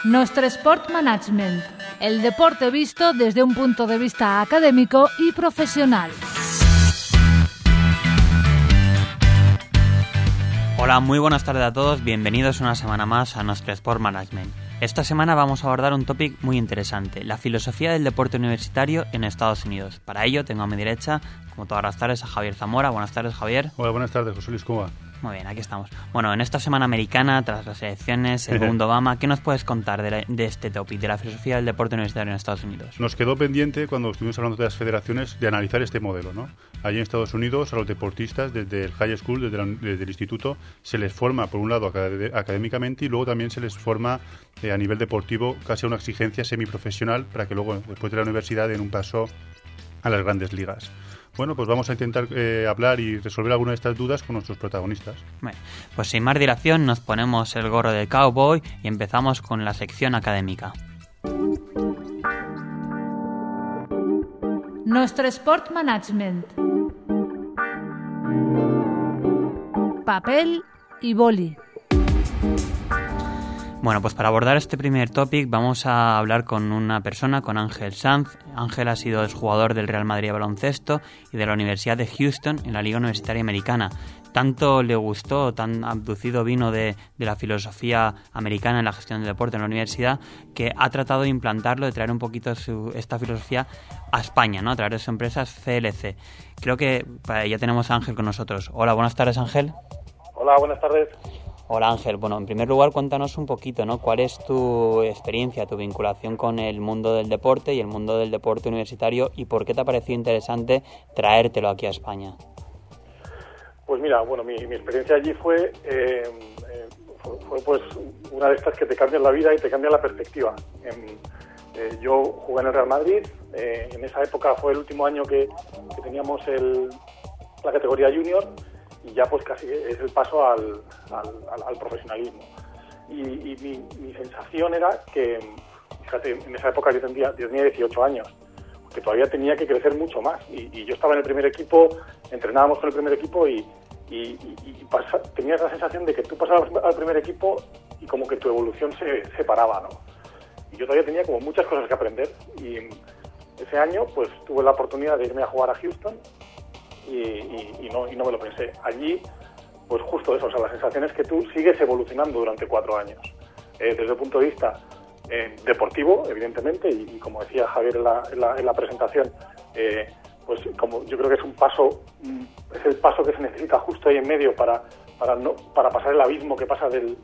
Nostre Sport Management, el deporte visto desde un punto de vista académico y profesional. Hola, muy buenas tardes a todos, bienvenidos una semana más a Nostre Sport Management. Esta semana vamos a abordar un tópico muy interesante, la filosofía del deporte universitario en Estados Unidos. Para ello tengo a mi derecha, como todas las tardes, a Javier Zamora. Buenas tardes, Javier. Hola, buenas tardes, José Luis, ¿cómo va? Muy bien, aquí estamos. Bueno, en esta semana americana, tras las elecciones, el mundo Obama, ¿qué nos puedes contar de este tópico, de la filosofía del deporte universitario en Estados Unidos? Nos quedó pendiente, cuando estuvimos hablando de las federaciones, de analizar este modelo, ¿no? Allí en Estados Unidos, a los deportistas, desde el high school, desde el instituto, se les forma, por un lado, académicamente, y luego también se les forma a nivel deportivo, casi a una exigencia semiprofesional, para que luego, después de la universidad, den un paso a las grandes ligas. Bueno, pues vamos a intentar hablar y resolver algunas de estas dudas con nuestros protagonistas. Bueno, pues sin más dilación nos ponemos el gorro de cowboy y empezamos con la sección académica. Nostre Sport Management. Papel y boli. Bueno, pues para abordar este primer topic vamos a hablar con una persona, con Ángel Sanz. Ángel ha sido exjugador del Real Madrid de baloncesto y de la Universidad de Houston en la Liga Universitaria Americana. Tanto le gustó, tan abducido vino de la filosofía americana en la gestión del deporte en la universidad, que ha tratado de implantarlo, de traer un poquito esta filosofía a España, ¿no? A través de su empresa CLC. Creo que ya tenemos a Ángel con nosotros. Hola, buenas tardes, Ángel. Hola, buenas tardes. Hola Ángel, bueno, en primer lugar cuéntanos un poquito, ¿no? ¿Cuál es tu experiencia, tu vinculación con el mundo del deporte y el mundo del deporte universitario y por qué te ha parecido interesante traértelo aquí a España? Pues mira, bueno, mi experiencia allí fue pues una de estas que te cambian la vida y te cambian la perspectiva. Yo jugué en el Real Madrid, en esa época fue el último año que teníamos la categoría junior, y ya pues casi es el paso al profesionalismo. Y mi sensación era que, fíjate, en esa época yo tenía 18 años, que todavía tenía que crecer mucho más. Y yo estaba en el primer equipo, entrenábamos con el primer equipo y tenías la sensación de que tú pasabas al primer equipo y como que tu evolución se paraba, ¿no? Y yo todavía tenía como muchas cosas que aprender. Y ese año pues tuve la oportunidad de irme a jugar a Houston. Y no me lo pensé. Allí, pues justo eso, o sea, la sensación es que tú sigues evolucionando durante 4 años. Desde el punto de vista deportivo, evidentemente, y como decía Javier en la presentación, pues como yo creo que es es el paso que se necesita justo ahí en medio para pasar el abismo que pasa del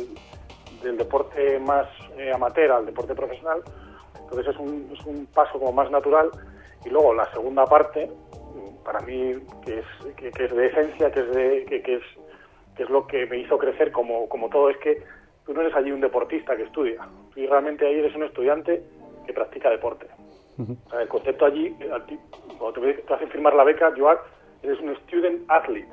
deporte más amateur al deporte profesional. Entonces es un paso como más natural. Y luego la segunda parte, para mí, que es de esencia, que es lo que me hizo crecer como todo, es que tú no eres allí un deportista que estudia, tú realmente ahí eres un estudiante que practica deporte. O sea, el concepto allí, cuando te hacen firmar la beca, eres un student athlete.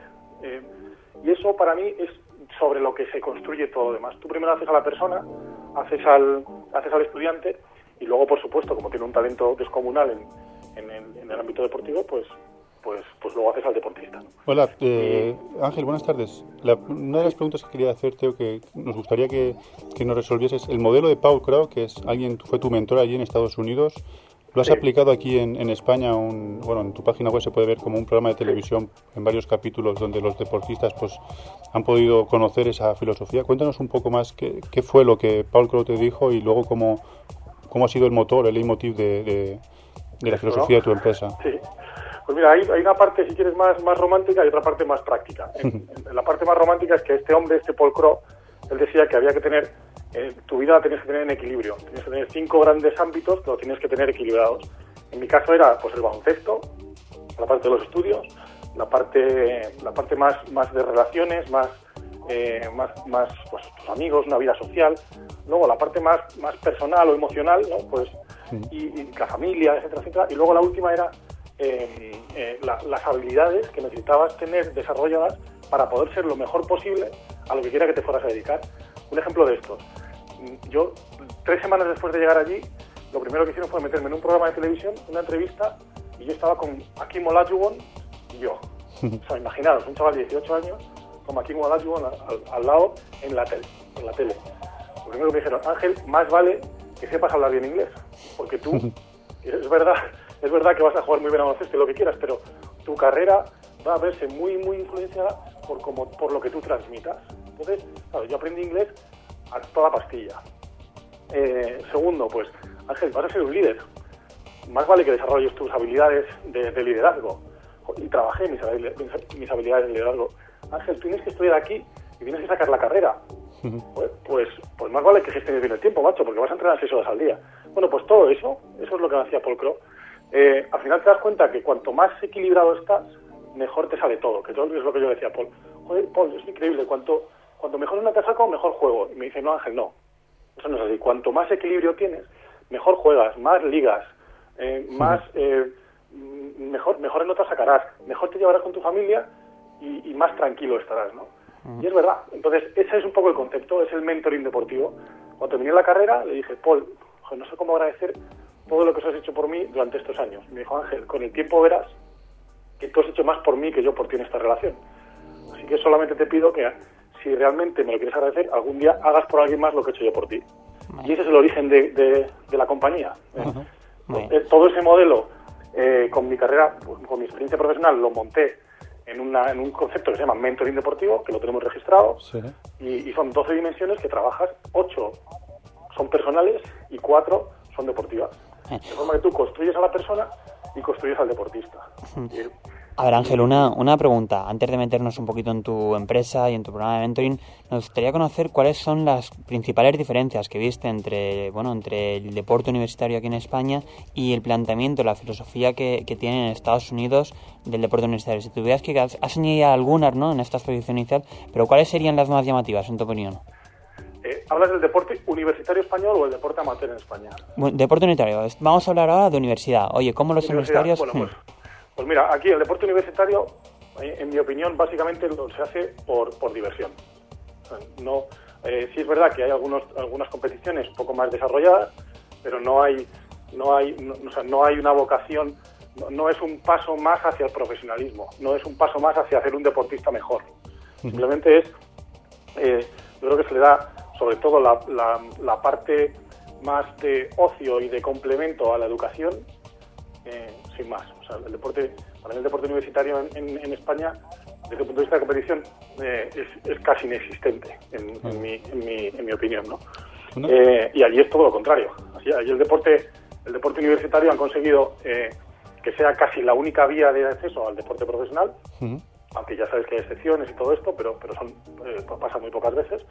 Y eso para mí es sobre lo que se construye todo lo demás. Tú primero haces a la persona, haces al estudiante, y luego, por supuesto, como tiene un talento descomunal en el ámbito deportivo, pues luego haces al deportista, ¿no? Hola, Ángel, buenas tardes. Una de las preguntas que quería hacerte o que nos gustaría que nos resolvieses, el modelo de Paul Crowe, que fue tu mentor allí en Estados Unidos, ¿lo has aplicado aquí en España? En tu página web se puede ver como un programa de televisión en varios capítulos donde los deportistas pues han podido conocer esa filosofía. Cuéntanos un poco más qué fue lo que Paul Crowe te dijo y luego cómo ha sido el motor, el leitmotiv de la filosofía de tu empresa. Sí. Pues mira, hay una parte, si quieres, más romántica y otra parte más práctica. En la parte más romántica es que este Paul Crowe, él decía que había que tener, tu vida la tenías que tener en equilibrio. Tienes que tener 5 grandes ámbitos que lo tienes que tener equilibrados. En mi caso era pues el baloncesto, la parte de los estudios, la parte más de relaciones, más pues tus amigos, una vida social. Luego la parte más personal o emocional, ¿no? Pues y la familia, etcétera, etcétera. Y luego la última era las habilidades que necesitabas tener desarrolladas para poder ser lo mejor posible a lo que quiera que te fueras a dedicar. Un ejemplo de esto: yo 3 semanas después de llegar allí, lo primero que hicieron fue meterme en un programa de televisión, una entrevista, y yo estaba con Hakeem Olajuwon y yo. O sea, imaginaros, un chaval de 18 años con Hakeem Olajuwon al lado en la tele. lo primero que me dijeron, Ángel, más vale que sepas hablar bien inglés, porque tú, es verdad que vas a jugar muy bien a baloncesto y lo que quieras, pero tu carrera va a verse muy, muy influenciada por lo que tú transmitas. Entonces, claro, yo aprendí inglés a toda pastilla. Segundo, pues, Ángel, vas a ser un líder. Más vale que desarrolles tus habilidades de liderazgo. Y trabajé mis habilidades de liderazgo. Ángel, tú tienes que estudiar aquí y tienes que sacar la carrera. Pues más vale que gestiones bien el tiempo, macho, porque vas a entrenar 6 horas al día. Bueno, pues todo eso es lo que hacía Paul Crowe. Al final te das cuenta que cuanto más equilibrado estás, mejor te sale todo, que todo es lo que yo decía a Paul. Joder, Paul, es increíble, cuanto mejor una te saco, mejor juego. Y me dice, no, Ángel, no. Eso no es así. Cuanto más equilibrio tienes, mejor juegas, más ligas, mejores notas sacarás, mejor te llevarás con tu familia y más tranquilo estarás, ¿no? Y es verdad. Entonces, ese es un poco el concepto, es el mentoring deportivo. Cuando terminé la carrera, le dije, Paul, no sé cómo agradecer todo lo que has hecho por mí durante estos años. Me dijo, Ángel, con el tiempo verás que tú has hecho más por mí que yo por ti en esta relación. Así que solamente te pido que, si realmente me lo quieres agradecer, algún día hagas por alguien más lo que he hecho yo por ti. Y ese es el origen de la compañía. Todo ese modelo, con mi carrera, con mi experiencia profesional, lo monté en un concepto que se llama mentoring deportivo, que lo tenemos registrado, sí. y son 12 dimensiones que trabajas, 8 son personales y 4 son deportivas. De forma que tú construyes a la persona y construyes al deportista. A ver, Ángel, una pregunta. Antes de meternos un poquito en tu empresa y en tu programa de mentoring, nos gustaría conocer cuáles son las principales diferencias que viste entre el deporte universitario aquí en España y el planteamiento, la filosofía que tienen en Estados Unidos del deporte universitario. Si tuvieras que has añadido algunas, ¿no?, en esta exposición inicial, pero ¿cuáles serían las más llamativas, en tu opinión? ¿Hablas del deporte universitario español o el deporte amateur en España? Bueno, deporte universitario. Vamos a hablar ahora de universidad. Oye, ¿cómo los universitarios...? Bueno, pues mira, aquí el deporte universitario, en mi opinión, básicamente se hace por diversión. No, sí es verdad que hay algunas competiciones un poco más desarrolladas, pero no hay una vocación, no es un paso más hacia el profesionalismo, no es un paso más hacia hacer un deportista mejor. Simplemente es, yo creo que se le da sobre todo la parte más de ocio y de complemento a la educación, sin más. O sea, para mí el deporte universitario en España, desde el punto de vista de competición, es casi inexistente, en mi opinión, ¿no? Y allí es todo lo contrario. Allí el deporte universitario han conseguido que sea casi la única vía de acceso al deporte profesional, aunque ya sabes que hay excepciones y todo esto, pero pasa muy pocas veces.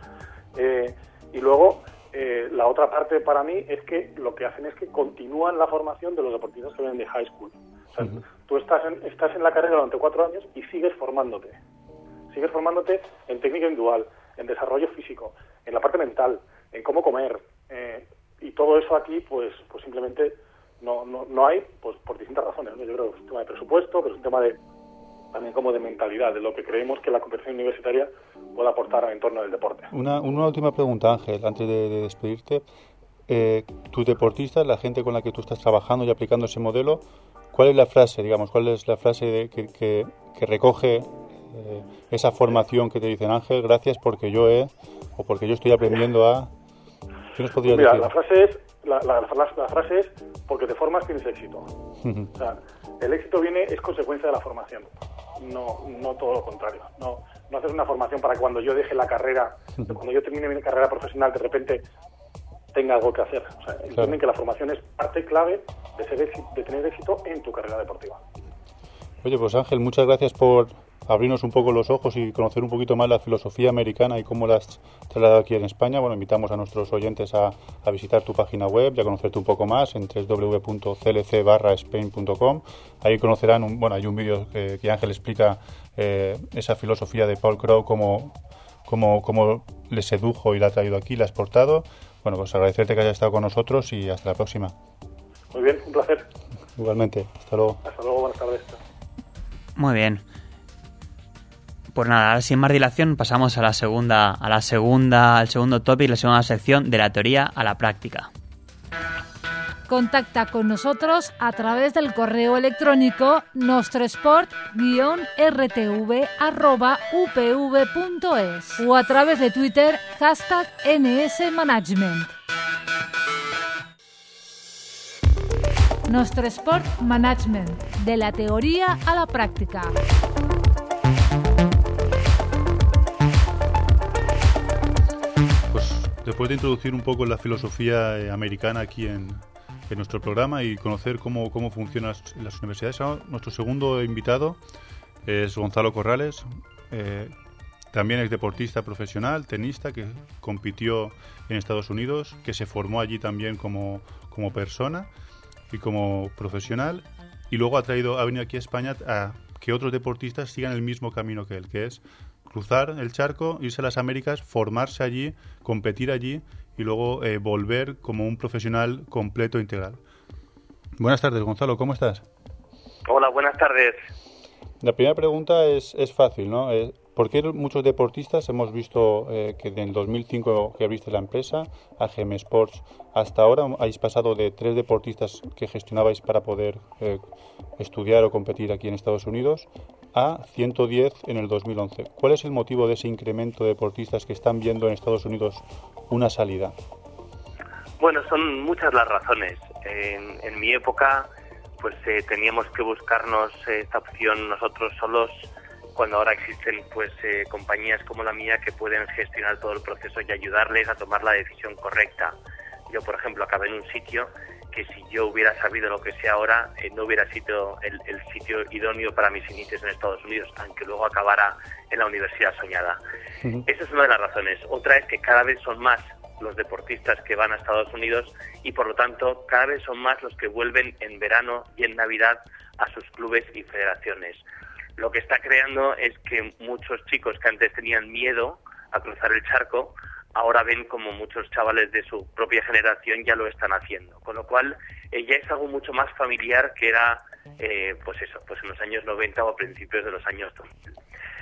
Y luego, la otra parte para mí es que lo que hacen es que continúan la formación de los deportistas que vienen de high school. O sea, tú estás en la carrera durante 4 años y sigues formándote. Sigues formándote en técnica individual, en desarrollo físico, en la parte mental, en cómo comer. Y todo eso aquí, pues simplemente no hay, pues por distintas razones, ¿no? Yo creo que es un tema de presupuesto, pero es un tema también como de mentalidad, de lo que creemos que la competición universitaria puede aportar al entorno del deporte. Una última pregunta, Ángel, antes de despedirte. Tus deportistas, la gente con la que tú estás trabajando y aplicando ese modelo, ¿cuál es la frase, que recoge esa formación que te dicen, Ángel, gracias porque yo estoy aprendiendo a... ¿Qué nos podrías decir? La frase es porque te formas tienes éxito. O sea, el éxito es consecuencia de la formación, no todo lo contrario. No haces una formación para que cuando yo deje la carrera, cuando yo termine mi carrera profesional, de repente tenga algo que hacer. O sea, entienden que la formación es parte clave de tener éxito en tu carrera deportiva. Oye, pues Ángel, muchas gracias por abrirnos un poco los ojos y conocer un poquito más la filosofía americana y cómo la has trasladado aquí en España. Bueno, invitamos a nuestros oyentes a visitar tu página web y a conocerte un poco más en www.clc/spain.com. Ahí conocerán, hay un vídeo que Ángel explica esa filosofía de Paul Crowe, cómo le sedujo y la ha traído aquí, la ha exportado. Bueno, pues agradecerte que hayas estado con nosotros y hasta la próxima. Muy bien, un placer. Igualmente, hasta luego. Hasta luego, buenas tardes. Muy bien. Pues nada, sin más dilación pasamos al segundo tópico, la segunda sección, de la teoría a la práctica. Contacta con nosotros a través del correo electrónico nostresport-rtv@upv.es o a través de Twitter #NSManagement. Nostresport Management, de la teoría a la práctica. Después de introducir un poco la filosofía americana aquí en nuestro programa y conocer cómo funcionan las universidades, nuestro segundo invitado es Gonzalo Corrales. También es deportista profesional, tenista, que compitió en Estados Unidos, que se formó allí también como persona y como profesional, y luego ha venido aquí a España a que otros deportistas sigan el mismo camino que él, que es cruzar el charco, irse a las Américas, formarse allí, competir allí y luego volver como un profesional completo e integral. Buenas tardes, Gonzalo, ¿cómo estás? Hola, buenas tardes. La primera pregunta es fácil, ¿no? ¿Por qué muchos deportistas hemos visto que en el 2005 que abriste la empresa, AGM Sports, hasta ahora habéis pasado de 3 deportistas que gestionabais para poder estudiar o competir aquí en Estados Unidos a 110 en el 2011? ¿Cuál es el motivo de ese incremento de deportistas que están viendo en Estados Unidos una salida? Bueno, son muchas las razones. En mi época, pues teníamos que buscarnos esta opción nosotros solos, cuando ahora existen pues compañías como la mía que pueden gestionar todo el proceso y ayudarles a tomar la decisión correcta. Yo, por ejemplo, acabé en un sitio que si yo hubiera sabido lo que sé ahora, no hubiera sido el sitio idóneo para mis inicios en Estados Unidos, aunque luego acabara en la universidad soñada. Uh-huh. Esa es una de las razones. Otra es que cada vez son más los deportistas que van a Estados Unidos y, por lo tanto, cada vez son más los que vuelven en verano y en Navidad a sus clubes y federaciones. Lo que está creando es que muchos chicos que antes tenían miedo a cruzar el charco, ahora ven como muchos chavales de su propia generación ya lo están haciendo. Con lo cual, ya es algo mucho más familiar que era, pues en los años 90 o a principios de los años 2000.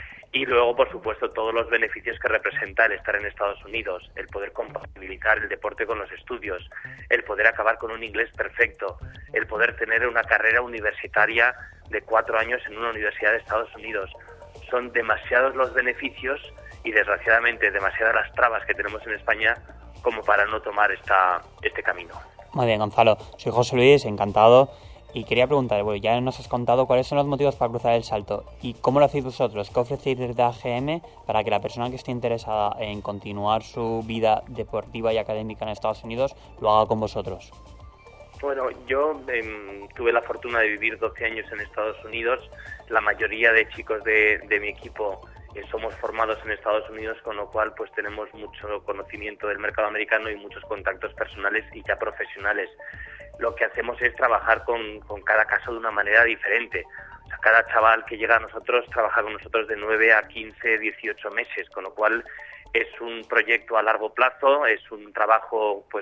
Y luego, por supuesto, todos los beneficios que representa el estar en Estados Unidos, el poder compatibilizar el deporte con los estudios, el poder acabar con un inglés perfecto, el poder tener una carrera universitaria de 4 años en una universidad de Estados Unidos. Son demasiados los beneficios y, desgraciadamente, demasiadas las trabas que tenemos en España como para no tomar este camino. Muy bien, Gonzalo. Soy José Luis, encantado. Y quería preguntar, bueno, ya nos has contado cuáles son los motivos para cruzar el salto y cómo lo hacéis vosotros, qué ofrecéis desde AGM para que la persona que esté interesada en continuar su vida deportiva y académica en Estados Unidos lo haga con vosotros. Bueno, yo tuve la fortuna de vivir 12 años en Estados Unidos. La mayoría de chicos de mi equipo somos formados en Estados Unidos, con lo cual pues tenemos mucho conocimiento del mercado americano y muchos contactos personales y ya profesionales. Lo que hacemos es trabajar con cada caso de una manera diferente. O sea, cada chaval que llega a nosotros trabaja con nosotros de 9 a 15, 18 meses, con lo cual es un proyecto a largo plazo, es un trabajo pues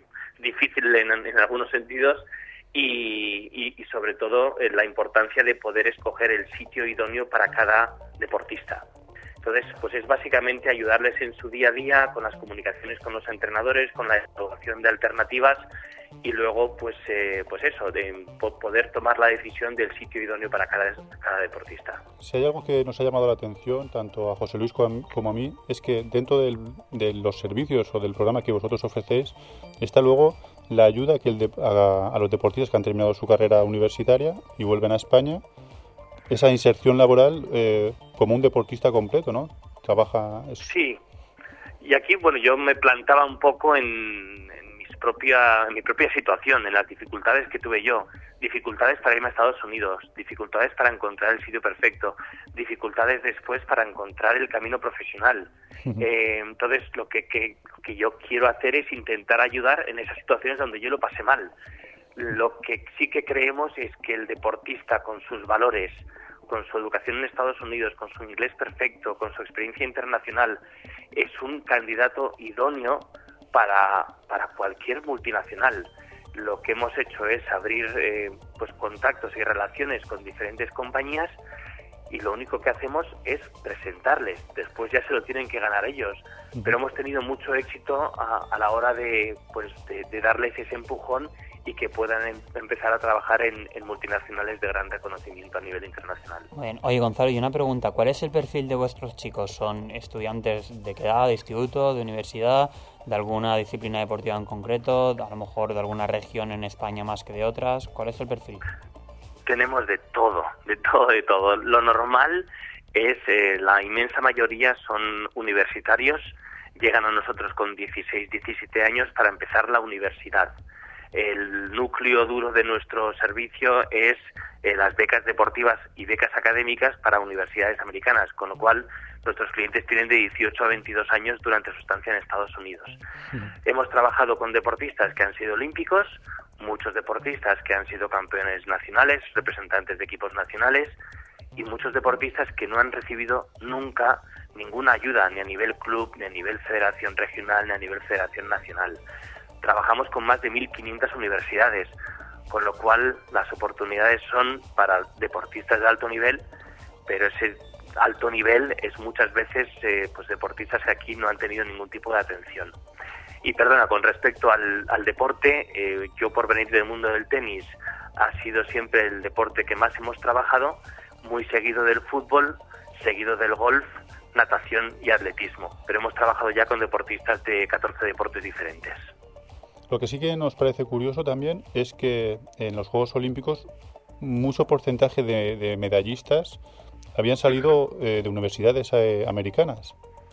difícil en algunos sentidos y sobre todo la importancia de poder escoger el sitio idóneo para cada deportista. Entonces, pues es básicamente ayudarles en su día a día con las comunicaciones con los entrenadores, con la evaluación de alternativas y luego, pues eso, de poder tomar la decisión del sitio idóneo para cada deportista. Si hay algo que nos ha llamado la atención, tanto a José Luis como a mí, es que dentro de los servicios o del programa que vosotros ofrecéis, está luego la ayuda que a los deportistas que han terminado su carrera universitaria y vuelven a España, esa inserción laboral como un deportista completo, ¿no? Trabaja... Sí, y aquí, bueno, yo me plantaba un poco en mi propia situación, en las dificultades que tuve yo, dificultades para irme a Estados Unidos, dificultades para encontrar el sitio perfecto, dificultades después para encontrar el camino profesional. Entonces, lo que yo quiero hacer es intentar ayudar en esas situaciones donde yo lo pasé mal. Lo que sí que creemos es que el deportista, con sus valores, con su educación en Estados Unidos, con su inglés perfecto, con su experiencia internacional, es un candidato idóneo para cualquier multinacional. Lo que hemos hecho es abrir pues contactos y relaciones con diferentes compañías y lo único que hacemos es presentarles. Después ya se lo tienen que ganar ellos. Pero hemos tenido mucho éxito a la hora de darles ese empujón y que puedan empezar a trabajar en multinacionales de gran reconocimiento a nivel internacional. Bueno, oye, Gonzalo, y una pregunta, ¿cuál es el perfil de vuestros chicos? ¿Son estudiantes de qué edad, de instituto, de universidad, de alguna disciplina deportiva en concreto, a lo mejor de alguna región en España más que de otras? ¿Cuál es el perfil? Tenemos de todo. Lo normal es, la inmensa mayoría son universitarios, llegan a nosotros con 16, 17 años para empezar la universidad. El núcleo duro de nuestro servicio es las becas deportivas y becas académicas para universidades americanas, con lo cual nuestros clientes tienen de 18 a 22 años durante su estancia en Estados Unidos. Hemos trabajado con deportistas que han sido olímpicos, muchos deportistas que han sido campeones nacionales, representantes de equipos nacionales, y muchos deportistas que no han recibido nunca ninguna ayuda, ni a nivel club, ni a nivel federación regional, ni a nivel federación nacional. Trabajamos con más de 1.500 universidades, con lo cual las oportunidades son para deportistas de alto nivel, pero ese alto nivel es muchas veces pues deportistas que aquí no han tenido ningún tipo de atención. Y perdona, con respecto al deporte, yo por venir del mundo del tenis ha sido siempre el deporte que más hemos trabajado, muy seguido del fútbol, seguido del golf, natación y atletismo, pero hemos trabajado ya con deportistas de 14 deportes diferentes. Lo que sí que nos parece curioso también es que en los Juegos Olímpicos mucho porcentaje de medallistas habían salido de universidades americanas.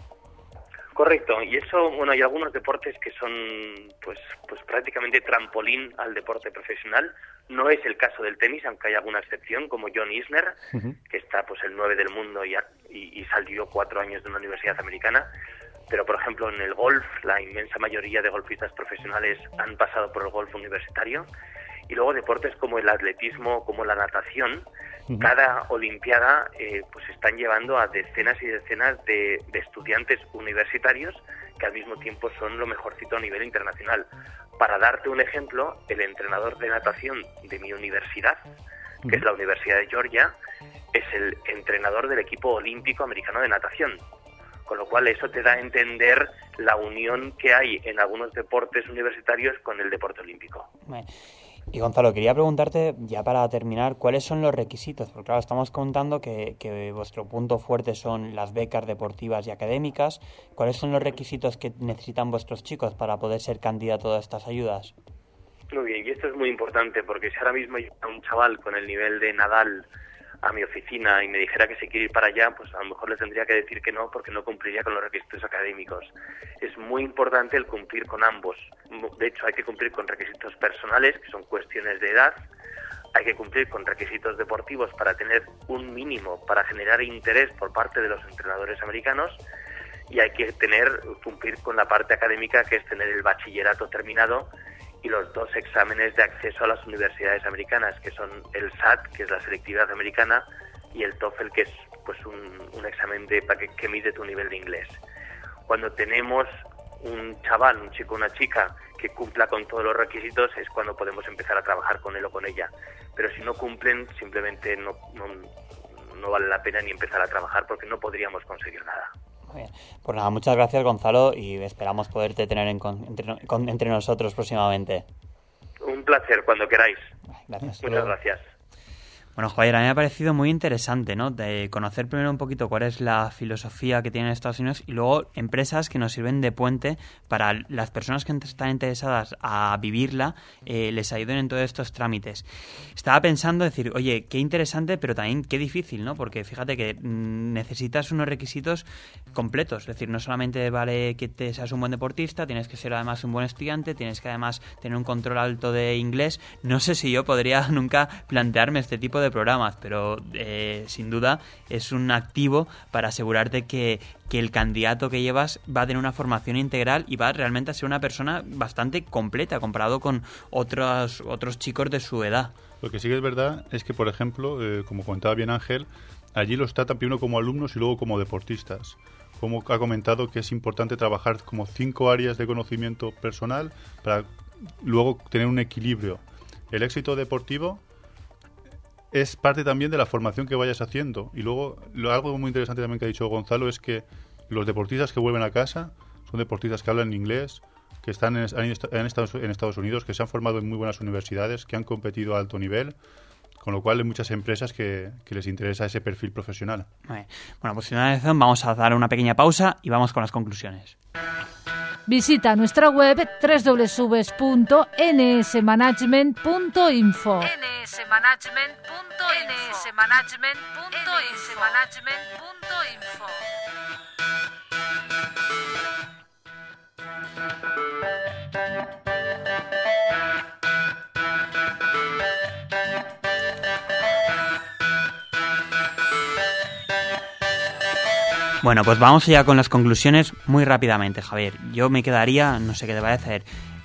Correcto, y eso, bueno, hay algunos deportes que son pues prácticamente trampolín al deporte profesional. No es el caso del tenis, aunque hay alguna excepción, como John Isner, que está pues el 9 del mundo y salió 4 años de una universidad americana. Pero, por ejemplo, en el golf, la inmensa mayoría de golfistas profesionales han pasado por el golf universitario. Y luego deportes como el atletismo, como la natación, cada olimpiada pues están llevando a decenas y decenas de estudiantes universitarios que al mismo tiempo son lo mejorcito a nivel internacional. Para darte un ejemplo, el entrenador de natación de mi universidad, que es la Universidad de Georgia, es el entrenador del equipo olímpico americano de natación. Con lo cual eso te da a entender la unión que hay en algunos deportes universitarios con el deporte olímpico. Bueno. Y Gonzalo, quería preguntarte, ya para terminar, ¿cuáles son los requisitos? Porque claro, estamos contando que vuestro punto fuerte son las becas deportivas y académicas. ¿Cuáles son los requisitos que necesitan vuestros chicos para poder ser candidatos a estas ayudas? Muy bien, y esto es muy importante, porque si ahora mismo llega un chaval con el nivel de Nadal a mi oficina y me dijera que se quiere ir para allá, pues a lo mejor le tendría que decir que no, porque no cumpliría con los requisitos académicos. Es muy importante el cumplir con ambos. De hecho, hay que cumplir con requisitos personales, que son cuestiones de edad. Hay que cumplir con requisitos deportivos para tener un mínimo, para generar interés por parte de los entrenadores americanos. Y hay que cumplir con la parte académica, que es tener el bachillerato terminado, y los 2 exámenes de acceso a las universidades americanas, que son el SAT, que es la selectividad americana, y el TOEFL, que es pues un examen que mide tu nivel de inglés. Cuando tenemos un chaval, un chico o una chica que cumpla con todos los requisitos, es cuando podemos empezar a trabajar con él o con ella. Pero si no cumplen, simplemente no vale la pena ni empezar a trabajar, porque no podríamos conseguir nada. Muy bien. Pues nada, muchas gracias, Gonzalo, y esperamos poderte tener entre nosotros próximamente. Un placer, cuando queráis. Gracias. Muchas gracias. Bueno, Javier, a mí me ha parecido muy interesante, ¿no? De conocer primero un poquito cuál es la filosofía que tienen Estados Unidos y luego empresas que nos sirven de puente para las personas que están interesadas a vivirla, les ayuden en todos estos trámites. Estaba pensando decir, oye, qué interesante, pero también qué difícil, ¿no? Porque fíjate que necesitas unos requisitos completos, es decir, no solamente vale que seas un buen deportista, tienes que ser además un buen estudiante, tienes que además tener un control alto de inglés. No sé si yo podría nunca plantearme este tipo de programas, pero sin duda es un activo para asegurarte que el candidato que llevas va a tener una formación integral y va realmente a ser una persona bastante completa comparado con otros chicos de su edad. Lo que sí que es verdad es que, por ejemplo, como comentaba bien Ángel, allí los tratan primero como alumnos y luego como deportistas. Como ha comentado que es importante trabajar como 5 áreas de conocimiento personal para luego tener un equilibrio. El éxito deportivo es parte también de la formación que vayas haciendo. Y luego, algo muy interesante también que ha dicho Gonzalo es que los deportistas que vuelven a casa son deportistas que hablan inglés que han estado en Estados Unidos, que se han formado en muy buenas universidades, que han competido a alto nivel, con lo cual hay muchas empresas que les interesa ese perfil profesional. Bueno, pues sin una razón vamos a dar una pequeña pausa y vamos con las conclusiones. Visita nuestra web www.nsmanagement.info. nsmanagement.info. Bueno, pues vamos ya con las conclusiones muy rápidamente, Javier. Yo me quedaría, no sé qué te va a decir,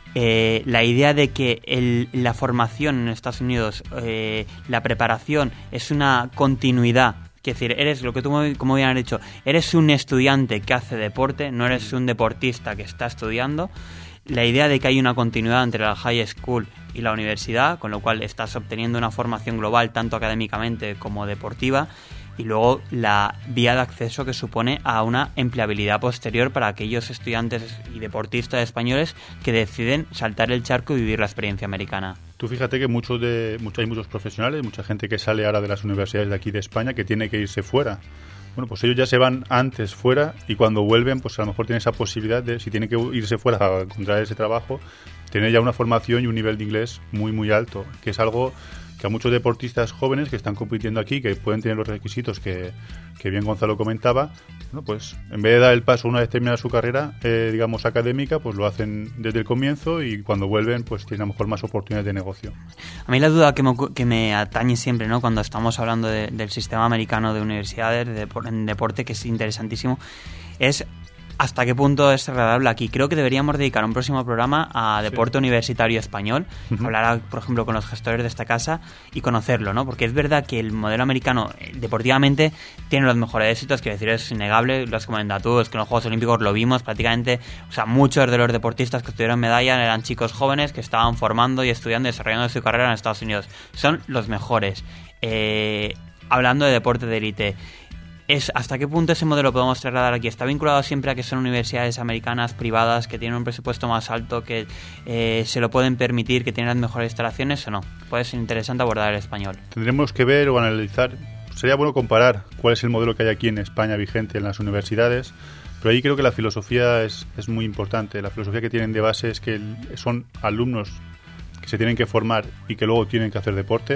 la idea de que la formación en Estados Unidos, la preparación, es una continuidad. Es decir, eres lo que tú, como bien has dicho, eres un estudiante que hace deporte, no eres un deportista que está estudiando. La idea de que hay una continuidad entre la high school y la universidad, con lo cual estás obteniendo una formación global tanto académicamente como deportiva. Y luego la vía de acceso que supone a una empleabilidad posterior para aquellos estudiantes y deportistas españoles que deciden saltar el charco y vivir la experiencia americana. Tú fíjate que hay muchos profesionales, mucha gente que sale ahora de las universidades de aquí de España que tiene que irse fuera. Bueno, pues ellos ya se van antes fuera y cuando vuelven, pues a lo mejor tienen esa posibilidad de, si tienen que irse fuera a encontrar ese trabajo, tener ya una formación y un nivel de inglés muy, muy alto, que es algo que a muchos deportistas jóvenes que están compitiendo aquí, que pueden tener los requisitos que bien Gonzalo comentaba, bueno, pues en vez de dar el paso una vez terminada su carrera, digamos, académica, pues lo hacen desde el comienzo y cuando vuelven, pues tienen a lo mejor más oportunidades de negocio. A mí la duda que me atañe siempre, ¿no?, cuando estamos hablando del sistema americano de universidades, en deporte, que es interesantísimo, es hasta qué punto es agradable aquí. Creo que deberíamos dedicar un próximo programa a deporte universitario español, hablar, por ejemplo, con los gestores de esta casa y conocerlo, ¿no? Porque es verdad que el modelo americano deportivamente tiene los mejores éxitos, quiero decir, es innegable, lo has comentado tú, es que en los Juegos Olímpicos lo vimos prácticamente, o sea, muchos de los deportistas que obtuvieron medalla eran chicos jóvenes que estaban formando y estudiando y desarrollando su carrera en Estados Unidos. Son los mejores. Hablando de deporte de élite, ¿hasta qué punto ese modelo podemos trasladar aquí? ¿Está vinculado siempre a que son universidades americanas privadas que tienen un presupuesto más alto, que se lo pueden permitir, que tienen las mejores instalaciones o no? Puede ser interesante abordar el español. Tendremos que ver o analizar, sería bueno comparar cuál es el modelo que hay aquí en España vigente en las universidades, pero ahí creo que la filosofía es muy importante. La filosofía que tienen de base es que son alumnos que se tienen que formar y que luego tienen que hacer deporte.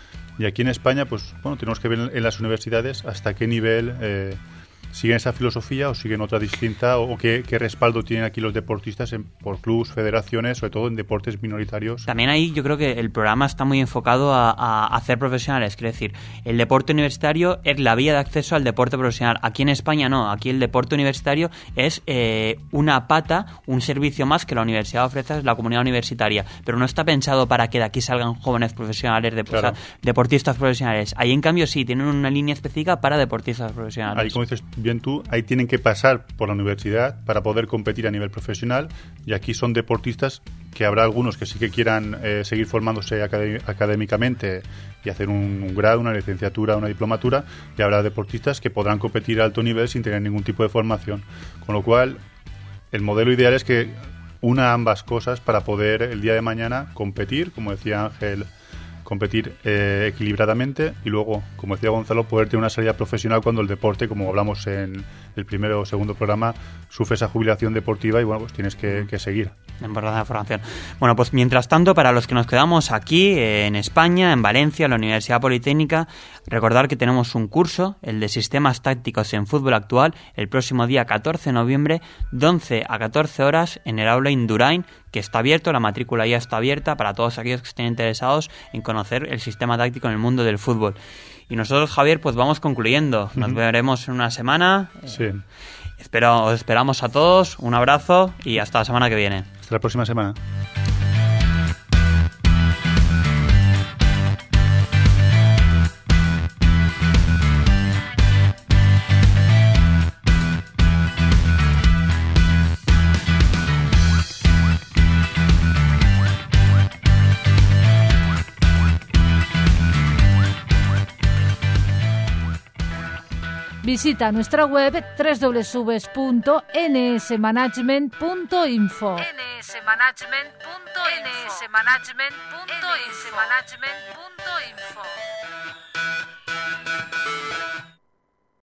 Y aquí en España, pues bueno, tenemos que ver en las universidades hasta qué nivel siguen esa filosofía o siguen otra distinta, o qué respaldo tienen aquí los deportistas por clubes, federaciones, sobre todo en deportes minoritarios. También ahí yo creo que el programa está muy enfocado a hacer profesionales, quiero decir, el deporte universitario es la vía de acceso al deporte profesional. Aquí en España no, aquí el deporte universitario es una pata, un servicio más que la universidad ofrece a la comunidad universitaria, pero no está pensado para que de aquí salgan jóvenes profesionales, claro, o sea, deportistas profesionales. Ahí en cambio sí, tienen una línea específica para deportistas profesionales. Ahí, como dices bien tú, ahí tienen que pasar por la universidad para poder competir a nivel profesional, y aquí son deportistas que habrá algunos que sí que quieran seguir formándose académicamente y hacer un grado, una licenciatura, una diplomatura, y habrá deportistas que podrán competir a alto nivel sin tener ningún tipo de formación. Con lo cual, el modelo ideal es que una ambas cosas para poder el día de mañana competir, como decía Ángel, competir equilibradamente, y luego, como decía Gonzalo, poder tener una salida profesional cuando el deporte, como hablamos en el primero o segundo programa, sufre esa jubilación deportiva y bueno, pues tienes que seguir. Importante la formación. Bueno, pues mientras tanto, para los que nos quedamos aquí en España, en Valencia, en la Universidad Politécnica, recordar que tenemos un curso, el de Sistemas Tácticos en Fútbol Actual, el próximo día 14 de noviembre, de 11 a 14 horas, en el aula Indurain, que está abierto, la matrícula ya está abierta para todos aquellos que estén interesados en conocer el sistema táctico en el mundo del fútbol. Y nosotros, Javier, pues vamos concluyendo. Nos veremos en una semana. Sí. Os esperamos a todos, un abrazo y hasta la semana que viene. Hasta la próxima semana. Visita nuestra web www.nsmanagement.info. nsmanagement.info.